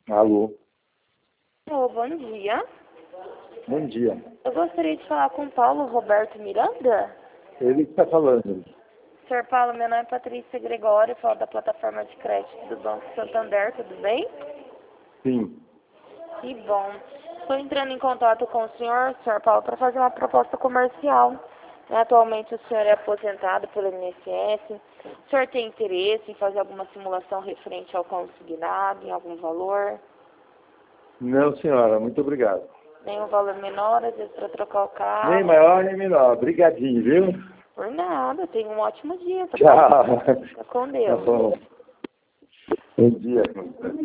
Alô, Bom dia. bom dia. Eu gostaria de falar com Paulo Roberto Miranda. Ele que está falando. Senhor Paulo, meu nome é Patrícia Gregório, falo da plataforma de crédito do Banco Santander, tudo bem? Sim. Que bom. Estou entrando em contato com o senhor Paulo, para fazer uma proposta comercial. Atualmente o senhor é aposentado pelo INSS. O senhor tem interesse em fazer alguma simulação referente ao consignado, em algum valor? Não, senhora, muito obrigado. Nenhum valor menor, às vezes para trocar o carro? Nem maior, nem menor. Obrigadinho, viu? Por nada, tenha um ótimo dia. Tchau. Fica com Deus. Tá bom. Bom dia.